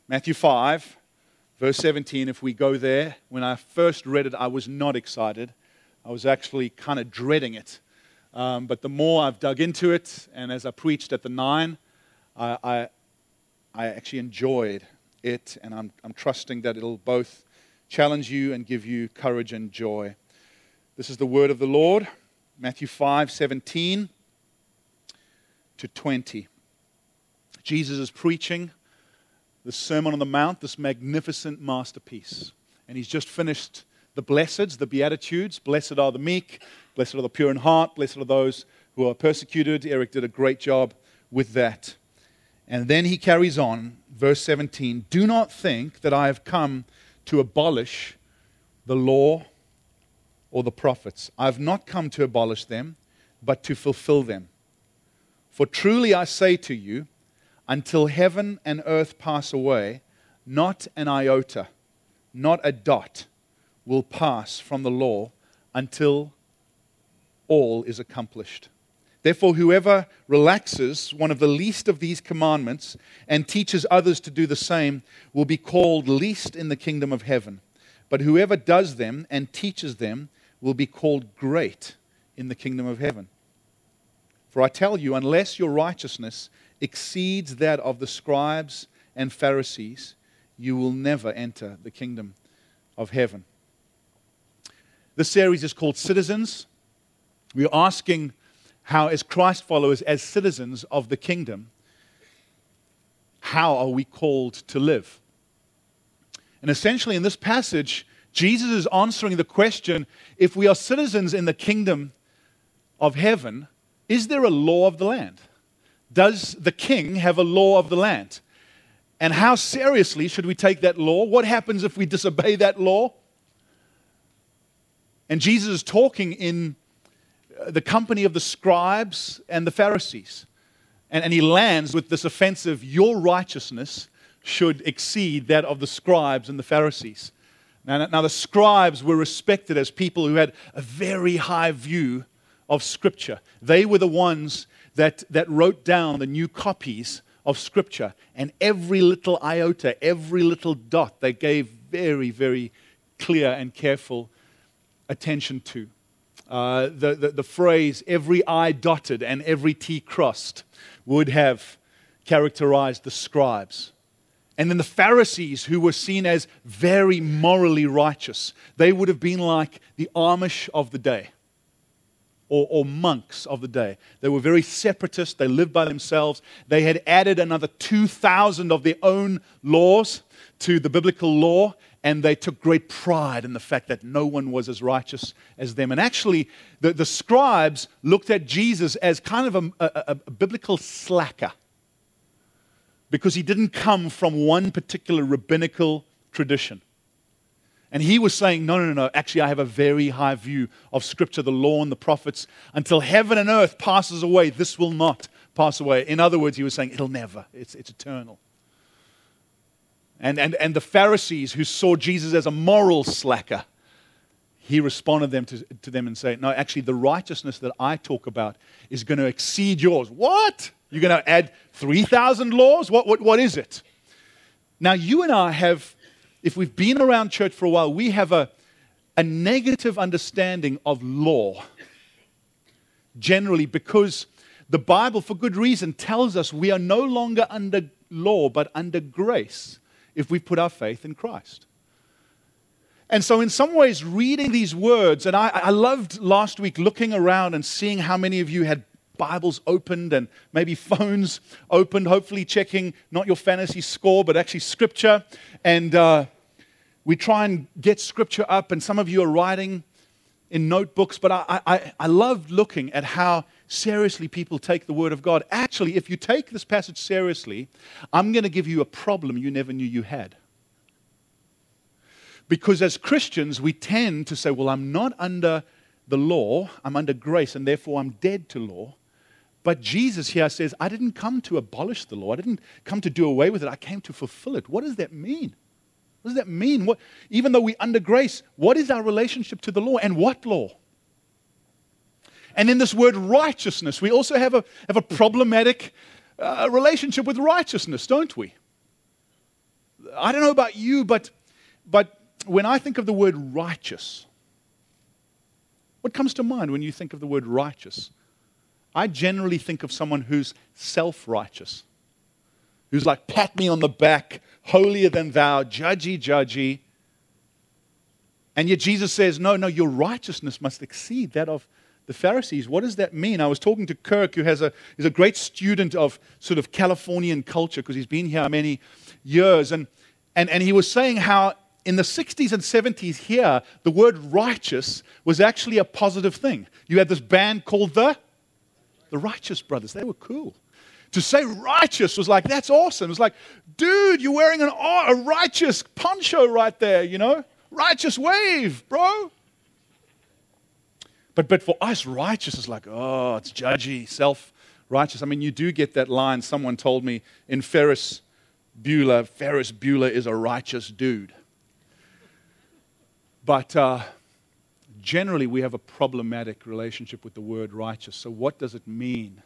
Matthew 5, verse 17, if we go there. When I first read it, I was not excited. I was actually kind of dreading it. But the more I've dug into it, and as I preached at the 9, I actually enjoyed it, and I'm trusting that it'll both challenge you and give you courage and joy. This is the word of the Lord, Matthew 5, 17 to 20. Jesus is preaching the Sermon on the Mount, this magnificent masterpiece. And he's just finished the blesseds, the Beatitudes. Blessed are the meek, blessed are the pure in heart, blessed are those who are persecuted. Eric did a great job with that. And then he carries on, verse 17, do not think that I have come to abolish the law or the prophets. I have not come to abolish them, but to fulfill them. For truly I say to you, until heaven and earth pass away, not an iota, not a dot will pass from the law until all is accomplished. Therefore, whoever relaxes one of the least of these commandments and teaches others to do the same will be called least in the kingdom of heaven. But whoever does them and teaches them will be called great in the kingdom of heaven. For I tell you, unless your righteousness exceeds that of the scribes and Pharisees, you will never enter the kingdom of heaven. This series is called Citizens. We're asking how, as Christ followers, as citizens of the kingdom, how are we called to live? And essentially in this passage, Jesus is answering the question, if we are citizens in the kingdom of heaven, is there a law of the land? Does the king have a law of the land? And how seriously should we take that law? What happens if we disobey that law? And Jesus is talking in the company of the scribes and the Pharisees. And he lands with this offensive, your righteousness should exceed that of the scribes and the Pharisees. Now the scribes were respected as people who had a very high view of Scripture. They were the ones that wrote down the new copies of Scripture. And every little iota, every little dot, they gave very, very clear and careful attention to. The phrase, every I dotted and every T crossed, would have characterized the scribes. And then the Pharisees, who were seen as very morally righteous, they would have been like the Amish of the day. Or monks of the day. They were very separatist. They lived by themselves. They had added another 2,000 of their own laws to the biblical law, and they took great pride in the fact that no one was as righteous as them. And actually, the scribes looked at Jesus as kind of a biblical slacker, because he didn't come from one particular rabbinical tradition. And he was saying, no, actually I have a very high view of Scripture, the law and the prophets. Until heaven and earth passes away, this will not pass away. In other words, he was saying, it'll never, it's eternal. And the Pharisees, who saw Jesus as a moral slacker, he responded to them and said, no, actually the righteousness that I talk about is going to exceed yours. What? You're going to add 3,000 laws? What is it? Now you and I have, if we've been around church for a while, we have a negative understanding of law. Generally, because the Bible, for good reason, tells us we are no longer under law, but under grace if we put our faith in Christ. And so in some ways, reading these words, and I loved last week looking around and seeing how many of you had Bibles opened and maybe phones opened, hopefully checking not your fantasy score, but actually Scripture. And we try and get Scripture up, and some of you are writing in notebooks, but I loved looking at how seriously people take the Word of God. Actually, if you take this passage seriously, I'm going to give you a problem you never knew you had. Because as Christians, we tend to say, well, I'm not under the law, I'm under grace, and therefore I'm dead to law. But Jesus here says, I didn't come to abolish the law. I didn't come to do away with it. I came to fulfill it. What does that mean? What does that mean? Even though we're under grace, what is our relationship to the law, and what law? And then this word righteousness, we also have a problematic relationship with righteousness, don't we? I don't know about you, but when I think of the word righteous, what comes to mind when you think of the word righteous? I generally think of someone who's self-righteous, who's like, pat me on the back, holier than thou, judgy. And yet Jesus says, no, your righteousness must exceed that of the Pharisees. What does that mean? I was talking to Kirk, who is a great student of sort of Californian culture because he's been here many years. And he was saying how in the 60s and 70s here, the word righteous was actually a positive thing. You had this band called the Righteous Brothers. They were cool. To say righteous was like, that's awesome. It was like, dude, you're wearing a righteous poncho right there, you know? Righteous wave, bro. But for us, righteous is like, oh, it's judgy, self-righteous. I mean, you do get that line. Someone told me in Ferris Bueller is a righteous dude. But generally, we have a problematic relationship with the word righteous. So what does it mean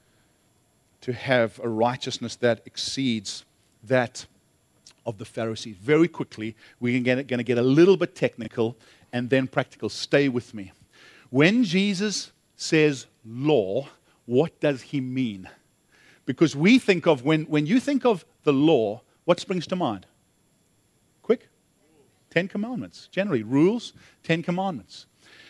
to have a righteousness that exceeds that of the Pharisees? Very quickly, we're going to get a little bit technical and then practical. Stay with me. When Jesus says law, what does he mean? Because we think of, when you think of the law, what springs to mind? Quick? 10 Commandments. Generally, rules, 10 Commandments.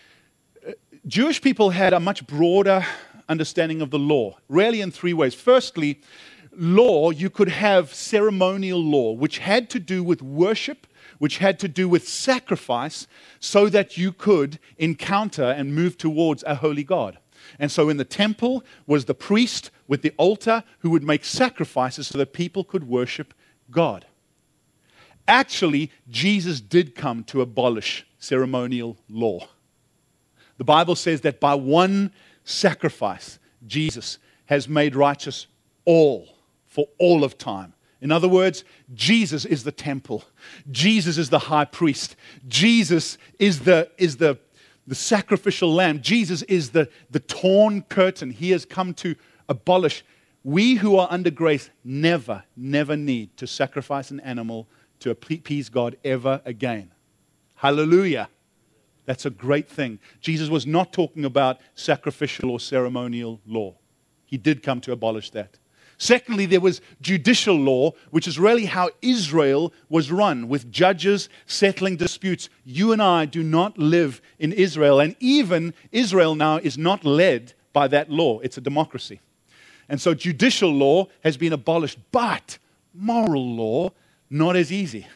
Jewish people had a much broader understanding of the law, really in three ways. Firstly, law, you could have ceremonial law, which had to do with worship, which had to do with sacrifice, so that you could encounter and move towards a holy God. And so in the temple was the priest with the altar who would make sacrifices so that people could worship God. Actually, Jesus did come to abolish ceremonial law. The Bible says that by one sacrifice, Jesus has made righteous all for all of time. In other words, Jesus is the temple. Jesus is the high priest. Jesus is the sacrificial lamb. Jesus is the torn curtain. He has come to abolish. We who are under grace never need to sacrifice an animal to appease God ever again. Hallelujah. That's a great thing. Jesus was not talking about sacrificial or ceremonial law. He did come to abolish that. Secondly, there was judicial law, which is really how Israel was run, with judges settling disputes. You and I do not live in Israel, and even Israel now is not led by that law. It's a democracy. And so judicial law has been abolished, but moral law, not as easy.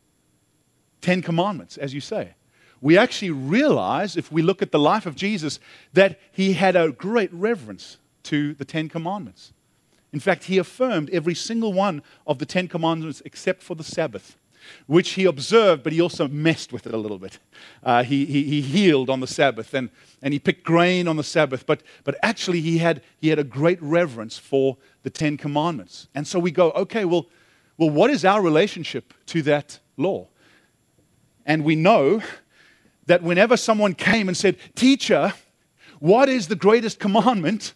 10 Commandments, as you say. We actually realize, if we look at the life of Jesus, that he had a great reverence to the 10 Commandments. In fact, he affirmed every single one of the 10 Commandments except for the Sabbath, which he observed, but he also messed with it a little bit. He healed on the Sabbath, and he picked grain on the Sabbath, but actually he had a great reverence for the 10 Commandments. And so we go, okay, well, what is our relationship to that law? And we know that whenever someone came and said, "Teacher, what is the greatest commandment?"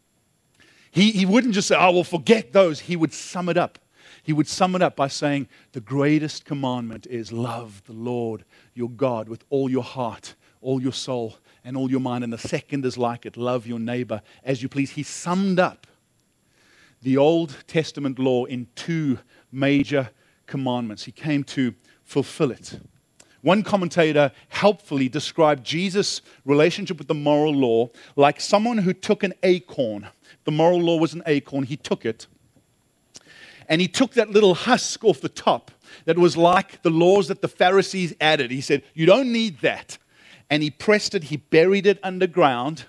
He wouldn't just say, "Oh, well, forget those." He would sum it up. He would sum it up by saying, the greatest commandment is love the Lord your God with all your heart, all your soul, and all your mind. And the second is like it, love your neighbor as you please. He summed up the Old Testament law in 2 major commandments. He came to fulfill it. One commentator helpfully described Jesus' relationship with the moral law like someone who took an acorn. The moral law was an acorn. He took it, and he took that little husk off the top that was like the laws that the Pharisees added. He said, "You don't need that." And he pressed it, he buried it underground,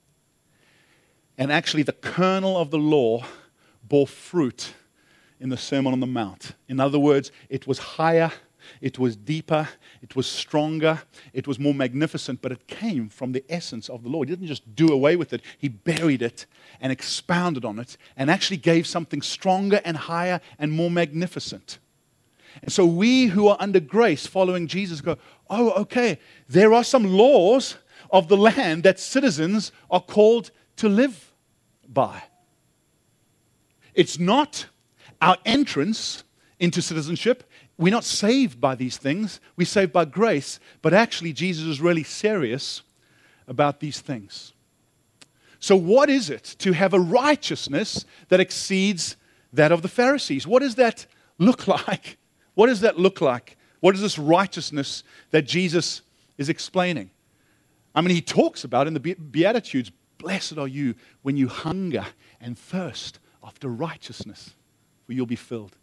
and actually the kernel of the law bore fruit in the Sermon on the Mount. In other words, it was higher, it was deeper, it was stronger, it was more magnificent, but it came from the essence of the law. He didn't just do away with it. He buried it and expounded on it and actually gave something stronger and higher and more magnificent. And so we who are under grace following Jesus go, oh, okay, there are some laws of the land that citizens are called to live by. It's not our entrance into citizenship. We're not saved by these things. We're saved by grace. But actually, Jesus is really serious about these things. So what is it to have a righteousness that exceeds that of the Pharisees? What does that look like? What does that look like? What is this righteousness that Jesus is explaining? I mean, he talks about in the Beatitudes, blessed are you when you hunger and thirst after righteousness, for you'll be filled.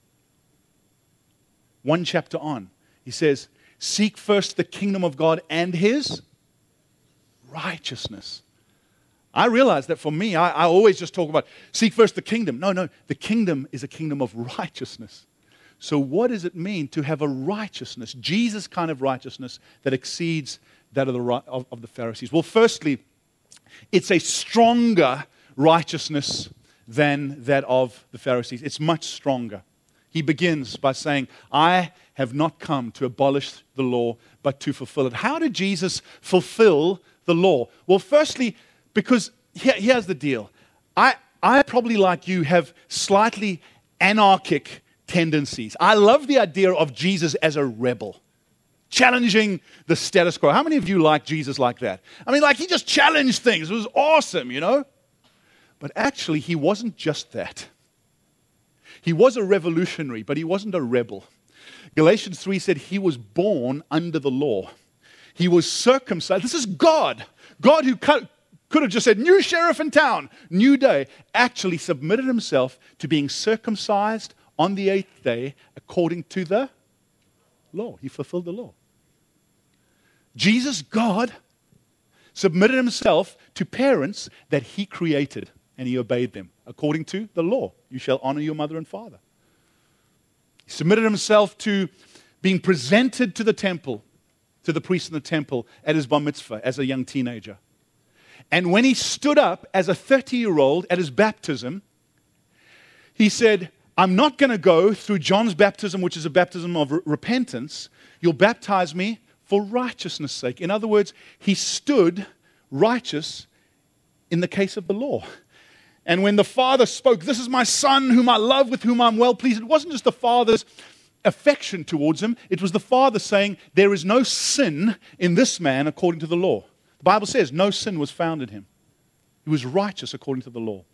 One chapter on, he says, seek first the kingdom of God and his righteousness. I realize that for me, I always just talk about seek first the kingdom. No, the kingdom is a kingdom of righteousness. So what does it mean to have a righteousness, Jesus kind of righteousness that exceeds that of the Pharisees? Well, firstly, it's a stronger righteousness than that of the Pharisees. It's much stronger. He begins by saying, I have not come to abolish the law, but to fulfill it. How did Jesus fulfill the law? Well, firstly, because here's the deal. I probably, like you, have slightly anarchic tendencies. I love the idea of Jesus as a rebel, challenging the status quo. How many of you like Jesus like that? I mean, like he just challenged things. It was awesome, you know? But actually, he wasn't just that. He was a revolutionary, but he wasn't a rebel. Galatians 3 said he was born under the law. He was circumcised. This is God. God who could have just said, new sheriff in town, new day, actually submitted himself to being circumcised on the 8th day according to the law. He fulfilled the law. Jesus, God, submitted himself to parents that he created, and he obeyed them according to the law. You shall honor your mother and father. He submitted himself to being presented to the temple, to the priest in the temple at his bar mitzvah as a young teenager. And when he stood up as a 30-year-old at his baptism, he said, I'm not going to go through John's baptism, which is a baptism of repentance. You'll baptize me for righteousness' sake. In other words, he stood righteous in the case of the law. And when the Father spoke, this is my Son whom I love, with whom I'm well pleased, it wasn't just the Father's affection towards him. It was the Father saying, there is no sin in this man according to the law. The Bible says no sin was found in him. He was righteous according to the law.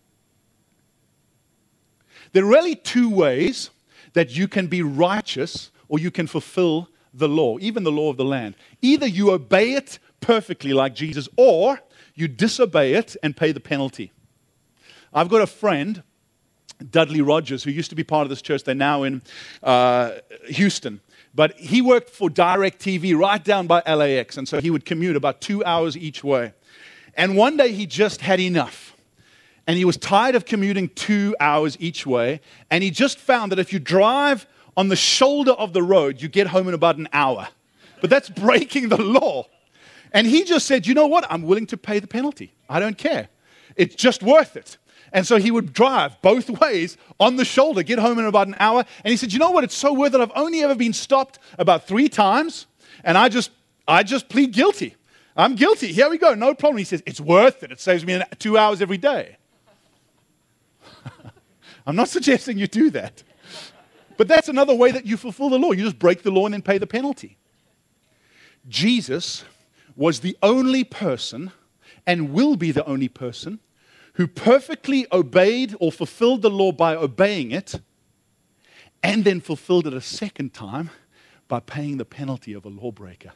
There are really two ways that you can be righteous or you can fulfill the law, even the law of the land. Either you obey it perfectly like Jesus, or you disobey it and pay the penalty. I've got a friend, Dudley Rogers, who used to be part of this church. They're now in Houston. But he worked for DirecTV right down by LAX, and so he would commute about 2 hours each way. And one day he just had enough. And he was tired of commuting 2 hours each way, and he just found that if you drive on the shoulder of the road, you get home in about an hour. But that's breaking the law. And he just said, you know what? I'm willing to pay the penalty. I don't care. It's just worth it. And so he would drive both ways on the shoulder, get home in about an hour. And he said, you know what? It's so worth it. I've only ever been stopped about 3 times. And I just plead guilty. I'm guilty. Here we go. No problem. He says, it's worth it. It saves me 2 hours every day. I'm not suggesting you do that. But that's another way that you fulfill the law. You just break the law and then pay the penalty. Jesus was the only person, and will be the only person, who perfectly obeyed or fulfilled the law by obeying it, and then fulfilled it a second time by paying the penalty of a lawbreaker.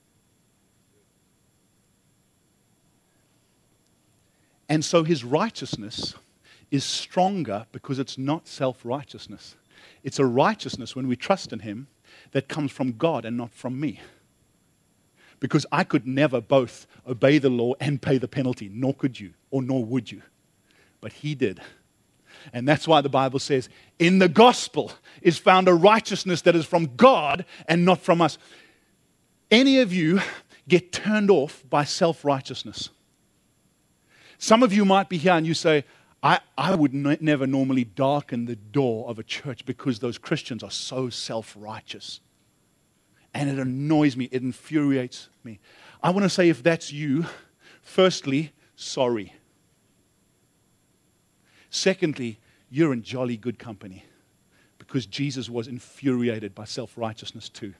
And so his righteousness is stronger because it's not self-righteousness. It's a righteousness when we trust in him that comes from God and not from me. Because I could never both obey the law and pay the penalty, nor could you, or nor would you. But he did. And that's why the Bible says, in the gospel is found a righteousness that is from God and not from us. Any of you get turned off by self-righteousness? Some of you might be here and you say, I would never normally darken the door of a church because those Christians are so self-righteous. And it annoys me. It infuriates me. I want to say, if that's you, firstly, sorry. Secondly, you're in jolly good company Because Jesus was infuriated by self-righteousness too.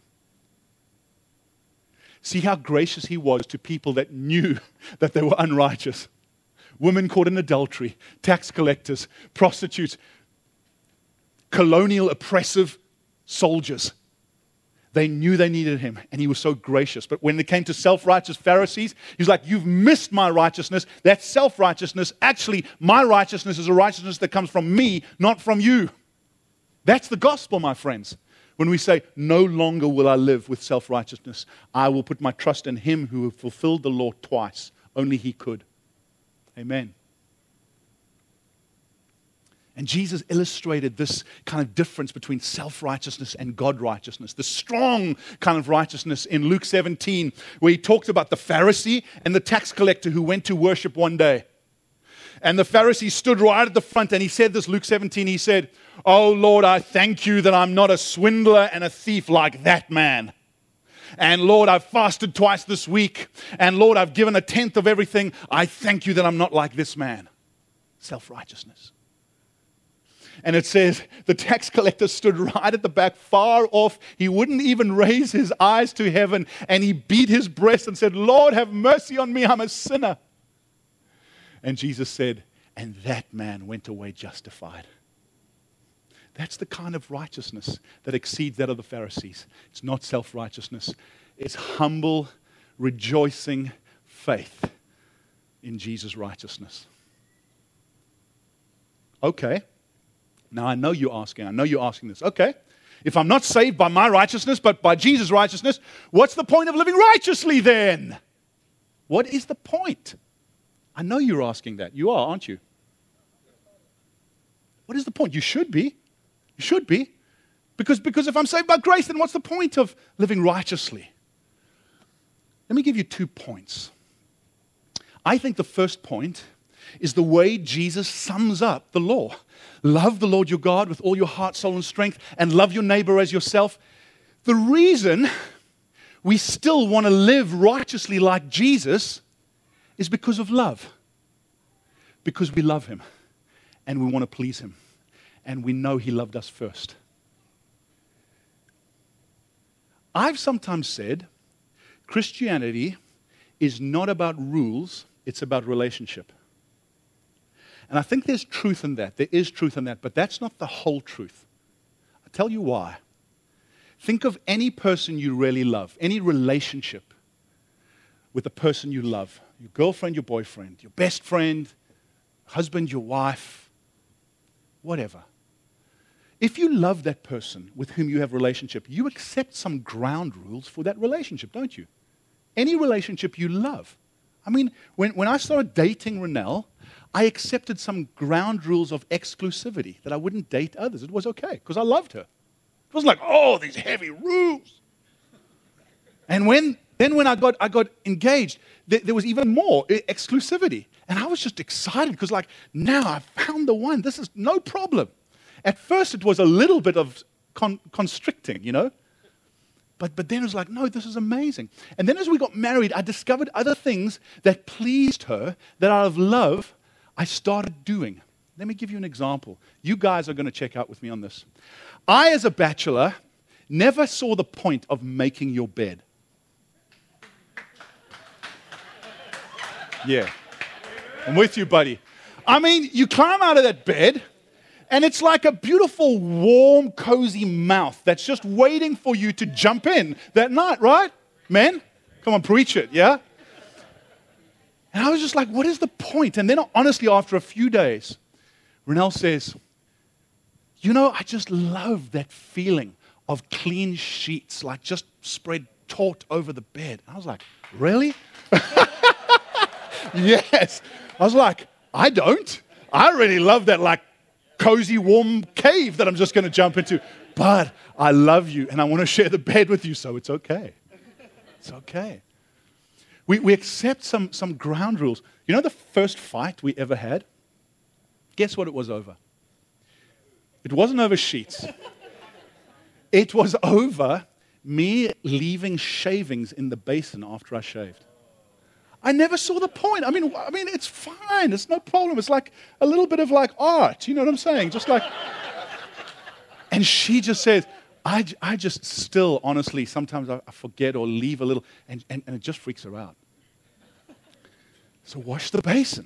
See how gracious he was to people that knew that they were unrighteous. Women caught in adultery, tax collectors, prostitutes, colonial oppressive soldiers. They knew they needed him, and he was so gracious. But when it came to self-righteous Pharisees, he's like, you've missed my righteousness. That's self-righteousness. Actually, my righteousness is a righteousness that comes from me, not from you. That's the gospel, my friends. When we say, no longer will I live with self-righteousness, I will put my trust in him who fulfilled the law twice. Only he could. Amen. And Jesus illustrated this kind of difference between self-righteousness and God-righteousness, the strong kind of righteousness in Luke 17, where he talked about the Pharisee and the tax collector who went to worship one day. And the Pharisee stood right at the front and he said this, Luke 17, he said, "Oh Lord, I thank you that I'm not a swindler and a thief like that man. And Lord, I've fasted twice this week. And Lord, I've given a tenth of everything. I thank you that I'm not like this man." Self-righteousness. And it says, the tax collector stood right at the back, far off. He wouldn't even raise his eyes to heaven. And he beat his breast and said, "Lord, have mercy on me. I'm a sinner." And Jesus said, and that man went away justified. That's the kind of righteousness that exceeds that of the Pharisees. It's not self-righteousness. It's humble, rejoicing faith in Jesus' righteousness. Okay. Now, I know you're asking this. Okay, if I'm not saved by my righteousness, but by Jesus' righteousness, what's the point of living righteously then? What is the point? I know you're asking that. You are, aren't you? What is the point? You should be. You should be. Because if I'm saved by grace, then what's the point of living righteously? Let me give you 2 points. I think the first point is the way Jesus sums up the law. Love the Lord your God with all your heart, soul, and strength, and love your neighbor as yourself. The reason we still want to live righteously like Jesus is because of love. Because we love him, and we want to please him, and we know he loved us first. I've sometimes said Christianity is not about rules, it's about relationship. And I think there's truth in that. There is truth in that, but that's not the whole truth. I'll tell you why. Think of any person you really love, any relationship with a person you love, your girlfriend, your boyfriend, your best friend, husband, your wife, whatever. If you love that person with whom you have a relationship, you accept some ground rules for that relationship, don't you? Any relationship you love. I mean, when I started dating Renelle, I accepted some ground rules of exclusivity, that I wouldn't date others. It was okay, because I loved her. It wasn't like, oh, these heavy rules. And when I got engaged, there was even more exclusivity. And I was just excited, because like, now I found the one. This is no problem. At first, it was a little bit of constricting, you know. But then it was like, no, this is amazing. And then as we got married, I discovered other things that pleased her, that out of love, I started doing. Let me give you an example. You guys are going to check out with me on this. I, as a bachelor, never saw the point of making your bed. Yeah. I'm with you, buddy. I mean, you climb out of that bed, and it's like a beautiful, warm, cozy mouth that's just waiting for you to jump in that night, right? Men, come on, preach it, yeah? And I was just like, what is the point? And then honestly, after a few days, Renelle says, you know, I just love that feeling of clean sheets, like just spread taut over the bed. And I was like, really? Yes. I was like, I don't. I really love that like cozy, warm cave that I'm just going to jump into. But I love you, and I want to share the bed with you, so it's okay. It's okay. We accept some ground rules. You know the first fight we ever had? Guess what it was over? It wasn't over sheets. It was over me leaving shavings in the basin after I shaved. I never saw the point. I mean, it's fine. It's no problem. It's like a little bit of like art. You know what I'm saying? Just like... And she just says, I just still, honestly, sometimes I forget or leave a little, and it just freaks her out. So wash the basin.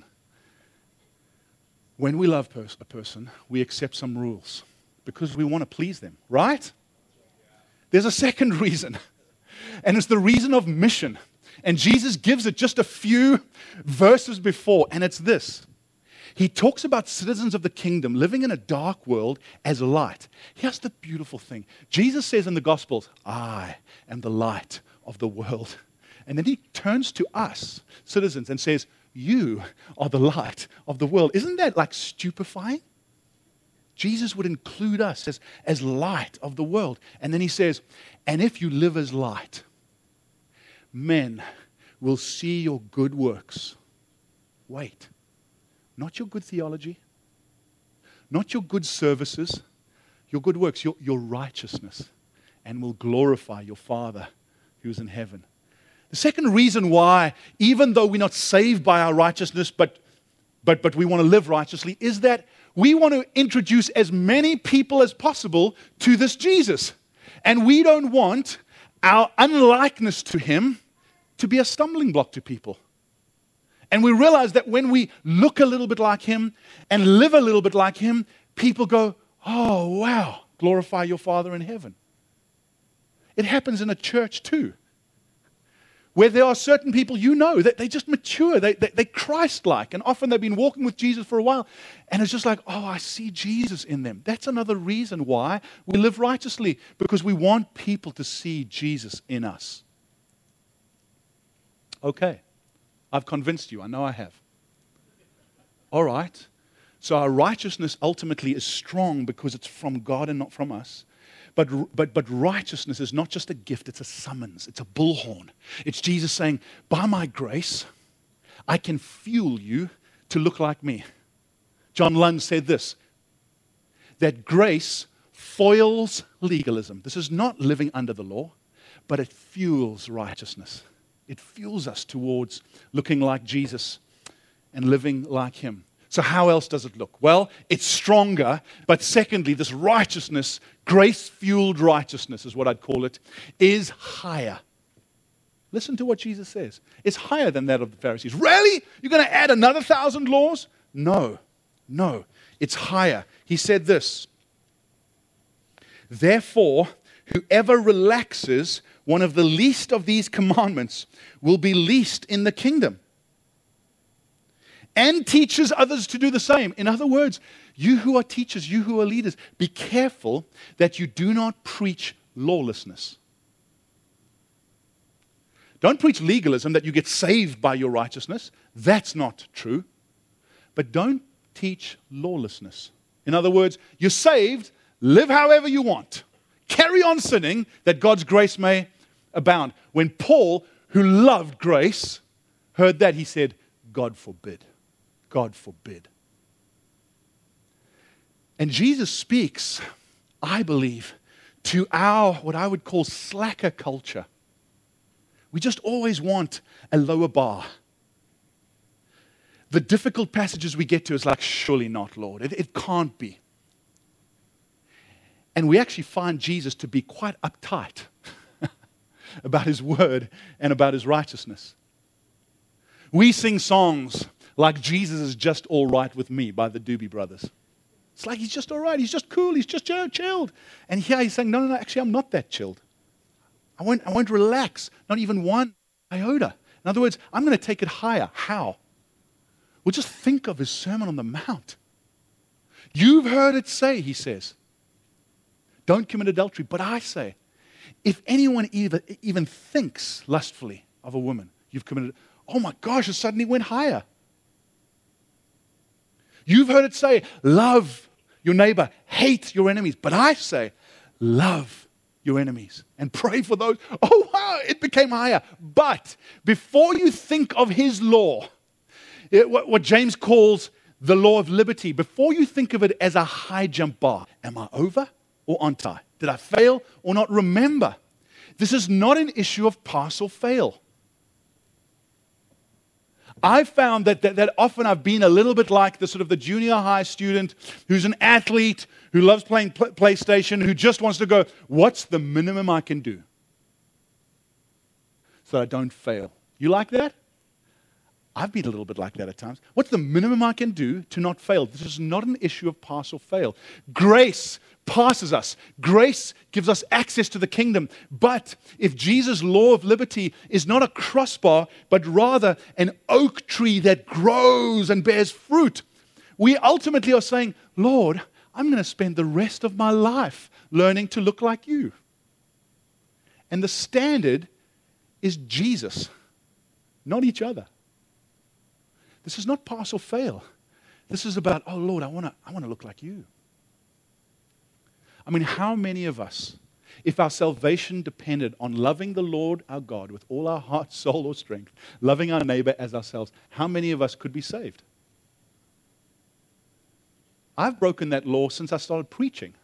When we love a person, we accept some rules because we want to please them, right? There's a second reason, and it's the reason of mission. And Jesus gives it just a few verses before, and it's this. He talks about citizens of the kingdom living in a dark world as light. Here's the beautiful thing. Jesus says in the Gospels, I am the light of the world. And then he turns to us, citizens, and says, you are the light of the world. Isn't that like stupefying? Jesus would include us as light of the world. And then he says, and if you live as light, men will see your good works. Wait, not your good theology, not your good services, your good works, your righteousness, and will glorify your Father who is in heaven. The second reason why, even though we're not saved by our righteousness, but we want to live righteously, is that we want to introduce as many people as possible to this Jesus. And we don't want our unlikeness to him to be a stumbling block to people. And we realize that when we look a little bit like him and live a little bit like him, people go, oh, wow, glorify your Father in heaven. It happens in a church too, where there are certain people that they just mature, they're Christ-like, and often they've been walking with Jesus for a while, and it's just like, oh, I see Jesus in them. That's another reason why we live righteously, because we want people to see Jesus in us. Okay, I've convinced you. I know I have. All right. So our righteousness ultimately is strong because it's from God and not from us. But righteousness is not just a gift, it's a summons. It's a bullhorn. It's Jesus saying, by my grace, I can fuel you to look like me. John Lund said this, that grace foils legalism. This is not living under the law, but it fuels righteousness. It fuels us towards looking like Jesus and living like him. So how else does it look? Well, it's stronger, but secondly, this righteousness, grace-fueled righteousness is what I'd call it, is higher. Listen to what Jesus says. It's higher than that of the Pharisees. Really? You're going to add another 1,000 laws? No. It's higher. He said this, therefore, whoever relaxes one of the least of these commandments will be least in the kingdom, and teaches others to do the same. In other words, you who are teachers, you who are leaders, be careful that you do not preach lawlessness. Don't preach legalism that you get saved by your righteousness. That's not true. But don't teach lawlessness. In other words, you're saved, live however you want. Carry on sinning that God's grace may abound. When Paul, who loved grace, heard that, he said, God forbid. God forbid. And Jesus speaks, I believe, to our, what I would call slacker culture. We just always want a lower bar. The difficult passages we get to is like, surely not, Lord. It can't be. And we actually find Jesus to be quite uptight about his word and about his righteousness. We sing songs like Jesus is just all right with me by the Doobie Brothers. It's like he's just all right, he's just cool, he's just chilled. And here he's saying, no, actually I'm not that chilled. I won't relax, not even one iota. In other words, I'm going to take it higher. How? Well, just think of his Sermon on the Mount. You've heard it say, he says, don't commit adultery. But I say, if anyone even thinks lustfully of a woman, you've committed, oh my gosh, it suddenly went higher. You've heard it say, love your neighbor, hate your enemies. But I say, love your enemies and pray for those. Oh, wow, it became higher. But before you think of his law, what James calls the law of liberty, before you think of it as a high jump bar, am I over or aren't I? Did I fail or not? Remember, this is not an issue of pass or fail. I found that often I've been a little bit like the sort of the junior high student who's an athlete, who loves playing PlayStation, who just wants to go, what's the minimum I can do so that I don't fail? You like that? I've been a little bit like that at times. What's the minimum I can do to not fail? This is not an issue of pass or fail. Grace passes us. Grace gives us access to the kingdom. But if Jesus' law of liberty is not a crossbar, but rather an oak tree that grows and bears fruit, we ultimately are saying, Lord, I'm going to spend the rest of my life learning to look like you. And the standard is Jesus, not each other. This is not pass or fail. This is about, oh Lord, I want to look like you. I mean, how many of us, if our salvation depended on loving the Lord our God with all our heart, soul, or strength, loving our neighbor as ourselves, how many of us could be saved? I've broken that law since I started preaching.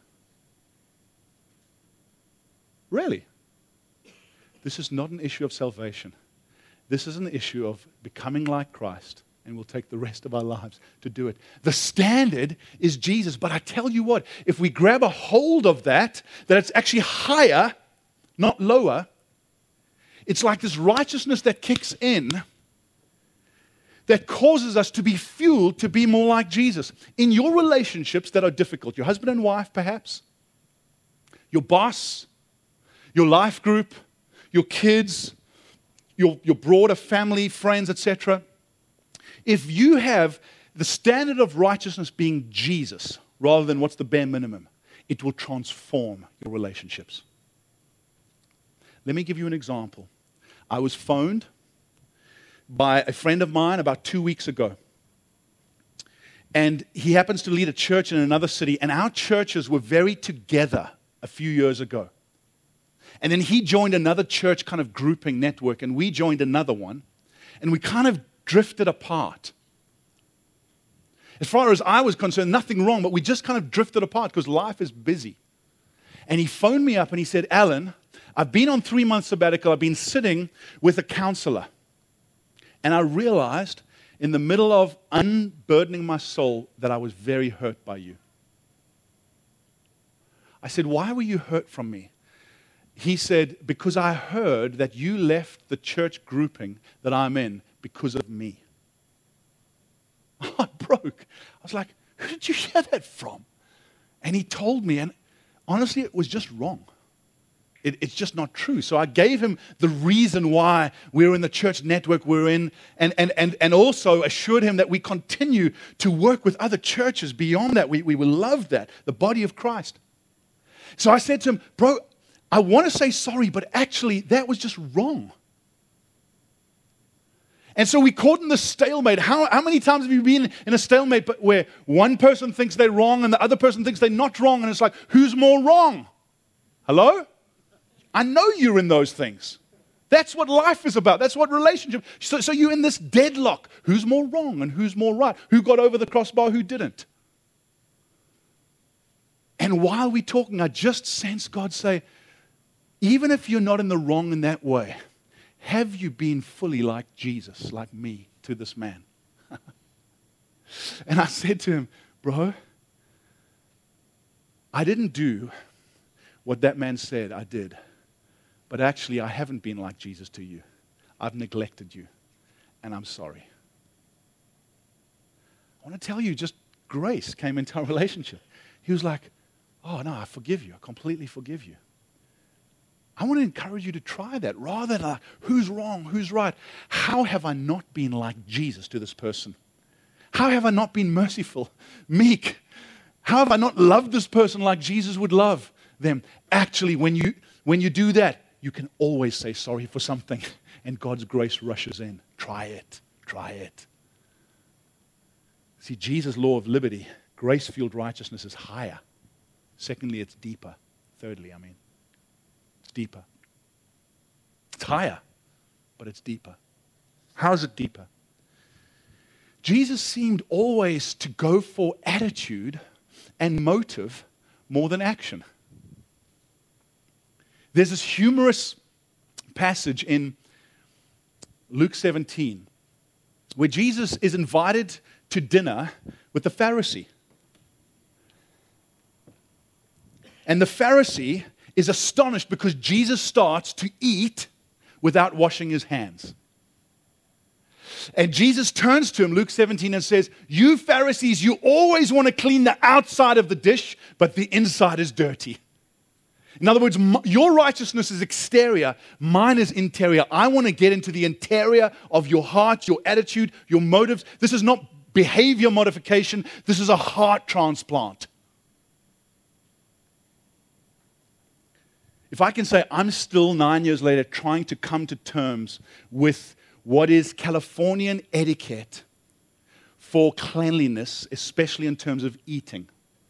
Really. This is not an issue of salvation. This is an issue of becoming like Christ. And we'll take the rest of our lives to do it. The standard is Jesus. But I tell you what, if we grab a hold of that it's actually higher, not lower, it's like this righteousness that kicks in that causes us to be fueled to be more like Jesus. In your relationships that are difficult, your husband and wife perhaps, your boss, your life group, your kids, your broader family, friends, etc., if you have the standard of righteousness being Jesus rather than what's the bare minimum, it will transform your relationships. Let me give you an example. I was phoned by a friend of mine about 2 weeks ago. And he happens to lead a church in another city. And our churches were very together a few years ago. And then he joined another church kind of grouping network. And we joined another one. And we kind of drifted apart. As far as I was concerned, nothing wrong, but we just kind of drifted apart because life is busy. And he phoned me up and he said, Alan, I've been on 3 months sabbatical. I've been sitting with a counselor. And I realized in the middle of unburdening my soul that I was very hurt by you. I said, why were you hurt from me? He said, because I heard that you left the church grouping that I'm in because of me. I broke. I was like, who did you hear that from? And he told me, and honestly, it was just wrong. It's just not true. So I gave him the reason why we're in the church network we're in, and also assured him that we continue to work with other churches beyond that. We will love that, the body of Christ. So I said to him, bro, I want to say sorry, but actually that was just wrong. And so we caught in the stalemate. How many times have you been in a stalemate where one person thinks they're wrong and the other person thinks they're not wrong, and it's like, who's more wrong? Hello? I know you're in those things. That's what life is about. That's what relationship. So you're in this deadlock. Who's more wrong and who's more right? Who got over the crossbar, who didn't? And while we're talking, I just sense God say, even if you're not in the wrong in that way, have you been fully like Jesus, like me, to this man? And I said to him, bro, I didn't do what that man said I did. But actually, I haven't been like Jesus to you. I've neglected you. And I'm sorry. I want to tell you, just grace came into our relationship. He was like, oh, no, I forgive you. I completely forgive you. I want to encourage you to try that rather than like, who's wrong, who's right. How have I not been like Jesus to this person? How have I not been merciful, meek? How have I not loved this person like Jesus would love them? Actually, when you do that, you can always say sorry for something, and God's grace rushes in. Try it. Try it. See, Jesus' law of liberty, grace-fueled righteousness is higher. Secondly, it's deeper. Thirdly, it's deeper. It's higher, but it's deeper. How is it deeper? Jesus seemed always to go for attitude and motive more than action. There's this humorous passage in Luke 17 where Jesus is invited to dinner with the Pharisee. And the Pharisee is astonished because Jesus starts to eat without washing his hands. And Jesus turns to him, Luke 17, and says, "You Pharisees, you always want to clean the outside of the dish, but the inside is dirty." In other words, your righteousness is exterior, mine is interior. I want to get into the interior of your heart, your attitude, your motives. This is not behavior modification. This is a heart transplant. If I can say, I'm still 9 years later trying to come to terms with what is Californian etiquette for cleanliness, especially in terms of eating.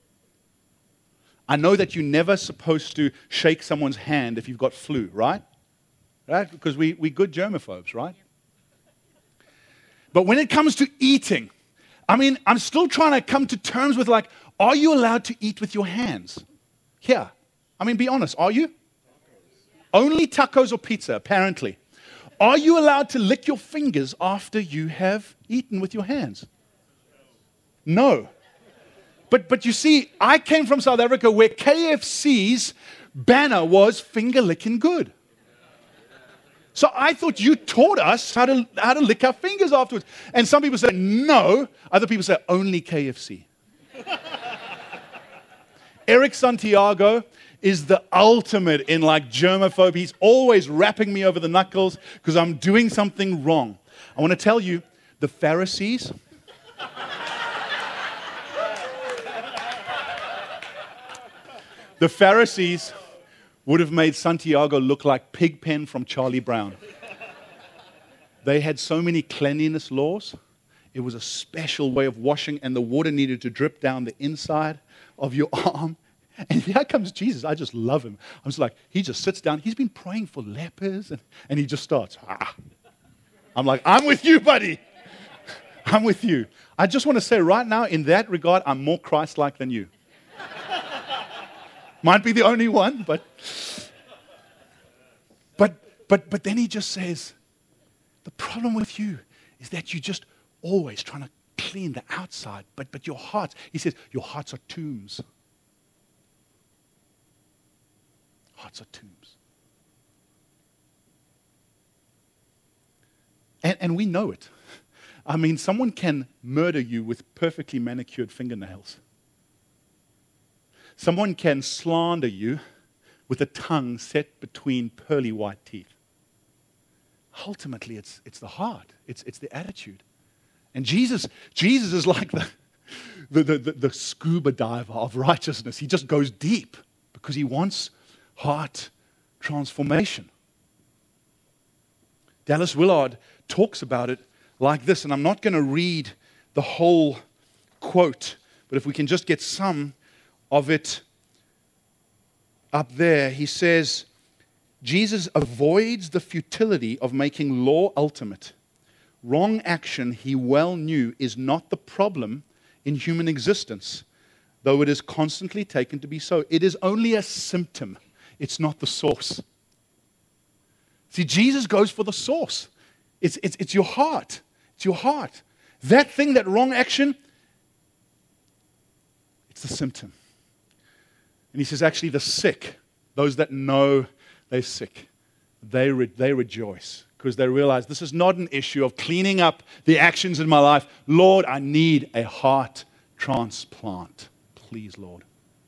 I know that you're never supposed to shake someone's hand if you've got flu, right? Right? Because we're good germaphobes, right? But when it comes to eating, I'm still trying to come to terms with, like, are you allowed to eat with your hands? Here. Be honest, are you? Only tacos or pizza, apparently. Are you allowed to lick your fingers after you have eaten with your hands? No. But you see, I came from South Africa where KFC's banner was finger licking good. So I thought you taught us how to lick our fingers afterwards. And some people say no. Other people say only KFC. Eric Santiago is the ultimate in germaphobe. He's always rapping me over the knuckles because I'm doing something wrong. I want to tell you, the Pharisees would have made Santiago look like Pigpen from Charlie Brown. They had so many cleanliness laws. It was a special way of washing, and the water needed to drip down the inside of your arm. And here comes Jesus. I just love him. I'm just like, he just sits down. He's been praying for lepers, and he just starts. I'm like, I'm with you, buddy. I'm with you. I just want to say right now, in that regard, I'm more Christ-like than you. Might be the only one, but then he just says, the problem with you is that you're just always trying to clean the outside, but your hearts, he says, your hearts are tombs. Hearts are tombs. And we know it. Someone can murder you with perfectly manicured fingernails. Someone can slander you with a tongue set between pearly white teeth. Ultimately, it's the heart. It's the attitude. And Jesus is like the scuba diver of righteousness. He just goes deep because he wants heart transformation. Dallas Willard talks about it like this, and I'm not going to read the whole quote, but if we can just get some of it up there. He says, Jesus avoids the futility of making law ultimate. Wrong action, he well knew, is not the problem in human existence, though it is constantly taken to be so. It is only a symptom. It's not the source. See, Jesus goes for the source. It's your heart. It's your heart. That thing, that wrong action, it's the symptom. And he says, actually, the sick, those that know they're sick, they rejoice because they realize this is not an issue of cleaning up the actions in my life. Lord, I need a heart transplant. Please, Lord.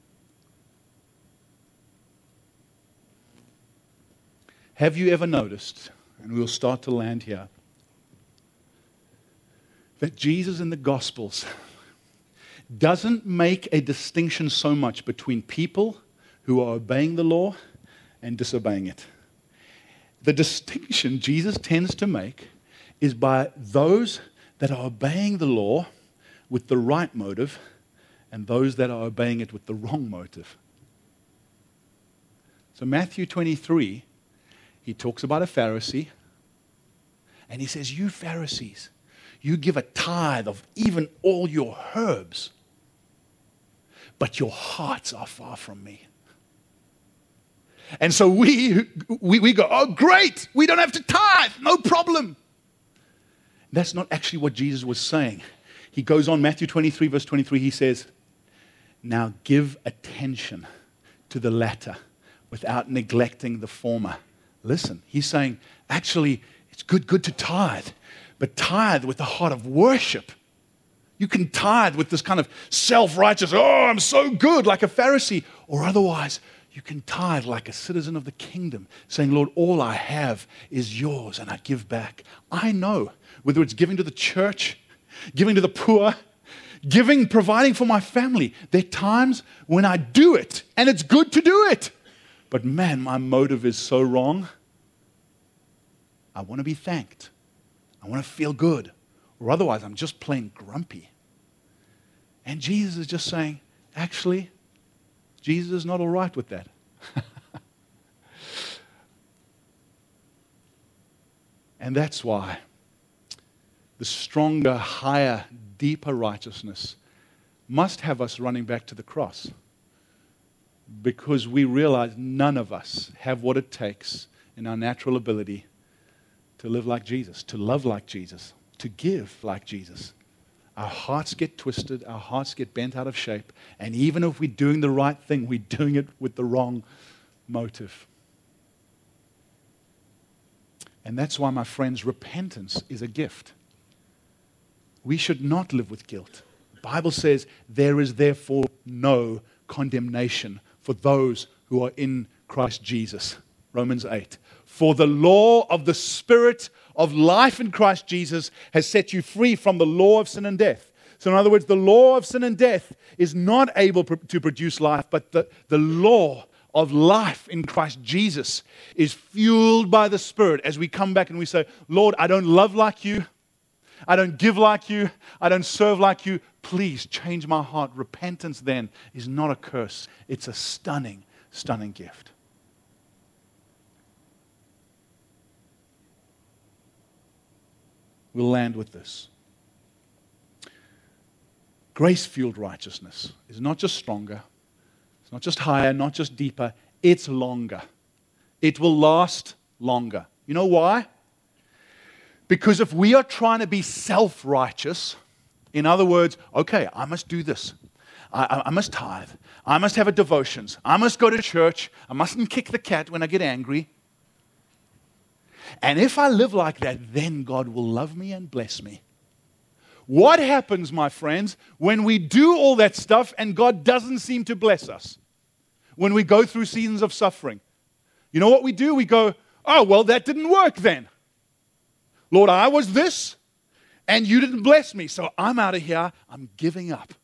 Have you ever noticed, and we'll start to land here, that Jesus in the Gospels doesn't make a distinction so much between people who are obeying the law and disobeying it. The distinction Jesus tends to make is by those that are obeying the law with the right motive and those that are obeying it with the wrong motive. So Matthew 23, he talks about a Pharisee, and he says, you Pharisees, you give a tithe of even all your herbs, but your hearts are far from me. And so we go, oh, great, we don't have to tithe, no problem. That's not actually what Jesus was saying. He goes on, Matthew 23, verse 23, he says, now give attention to the latter without neglecting the former. Listen, he's saying, actually, it's good to tithe, but tithe with the heart of worship. You can tithe with this kind of self-righteous, oh, I'm so good, like a Pharisee, or otherwise, you can tithe like a citizen of the kingdom, saying, Lord, all I have is yours, and I give back. I know, whether it's giving to the church, giving to the poor, giving, providing for my family, there are times when I do it, and it's good to do it. But man, my motive is so wrong. I want to be thanked. I want to feel good. Or otherwise, I'm just plain grumpy. And Jesus is just saying, actually, Jesus is not all right with that. And that's why the stronger, higher, deeper righteousness must have us running back to the cross. Because we realize none of us have what it takes in our natural ability to live like Jesus, to love like Jesus, to give like Jesus. Our hearts get twisted, our hearts get bent out of shape, and even if we're doing the right thing, we're doing it with the wrong motive. And that's why, my friends, repentance is a gift. We should not live with guilt. The Bible says, there is therefore no condemnation for those who are in Christ Jesus. Romans 8. For the law of the Spirit of life in Christ Jesus has set you free from the law of sin and death. So in other words, the law of sin and death is not able to produce life, but the law of life in Christ Jesus is fueled by the Spirit as we come back and we say, Lord, I don't love like you. I don't give like you. I don't serve like you. Please change my heart. Repentance then is not a curse. It's a stunning, stunning gift. We'll land with this. Grace-fueled righteousness is not just stronger, it's not just higher, not just deeper, it's longer. It will last longer. You know why? Because if we are trying to be self-righteous, in other words, okay, I must do this. I must tithe. I must have a devotions. I must go to church. I mustn't kick the cat when I get angry. And if I live like that, then God will love me and bless me. What happens, my friends, when we do all that stuff and God doesn't seem to bless us? When we go through seasons of suffering. You know what we do? We go, oh, well, that didn't work then. Lord, I was this, and you didn't bless me, so I'm out of here. I'm giving up.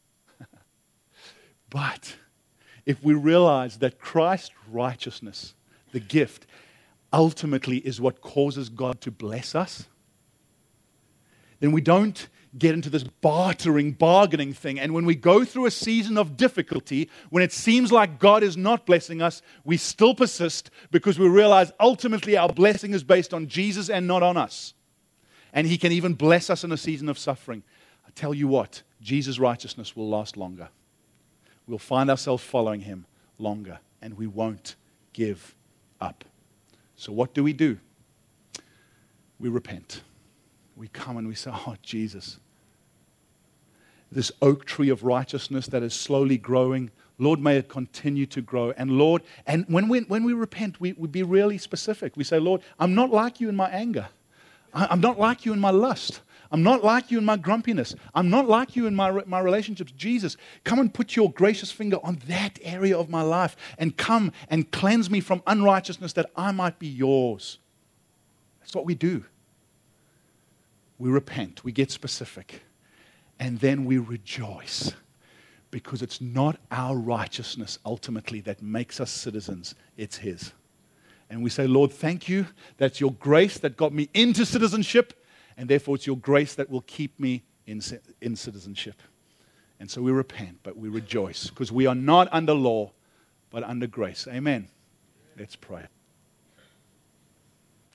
But if we realize that Christ's righteousness, the gift, ultimately is what causes God to bless us, then we don't get into this bargaining thing. And when we go through a season of difficulty, when it seems like God is not blessing us, we still persist because we realize ultimately our blessing is based on Jesus and not on us. And He can even bless us in a season of suffering. I tell you what, Jesus' righteousness will last longer. We'll find ourselves following Him longer, and we won't give up. So what do? We repent. We come and we say, oh, Jesus, this oak tree of righteousness that is slowly growing, Lord, may it continue to grow. And Lord, and when we repent, we be really specific. We say, Lord, I'm not like you in my anger. I'm not like you in my lust. I'm not like you in my grumpiness. I'm not like you in my relationships. Jesus, come and put your gracious finger on that area of my life and come and cleanse me from unrighteousness that I might be yours. That's what we do. We repent. We get specific. And then we rejoice because it's not our righteousness ultimately that makes us citizens. It's His. And we say, Lord, thank you. That's your grace that got me into citizenship. And therefore, it's your grace that will keep me in citizenship. And so we repent, but we rejoice because we are not under law, but under grace. Amen. Let's pray.